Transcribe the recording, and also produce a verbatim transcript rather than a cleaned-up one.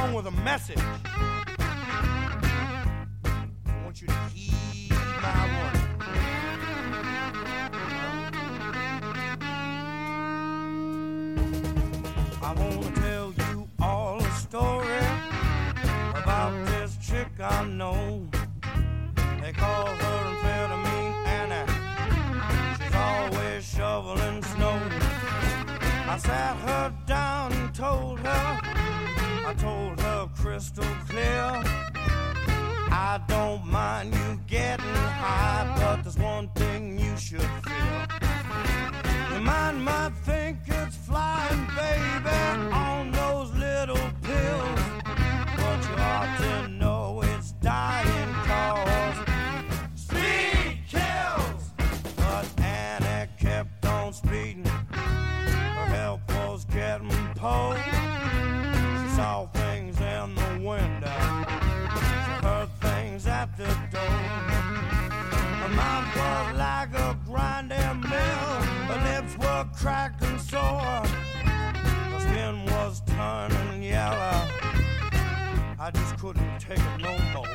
along with a message. I want you to heed my warning. I want to tell you all a story about this chick I know. They call her Amphetamine Anna. She's always shoveling snow. I sat her down and told her, I told her crystal clear, I don't mind you getting high, but there's one thing you should feel. Your mind might think it's flying, baby, on those little pills, but you ought to know it's dying, cause speed kills. But Annie kept on speeding. Her health was getting pulled. She saw things in the window. She heard things at the door. Her mouth was like a grinding mill. Her lips were cracked and sore. Her skin was turning yellow. I just couldn't take it no more.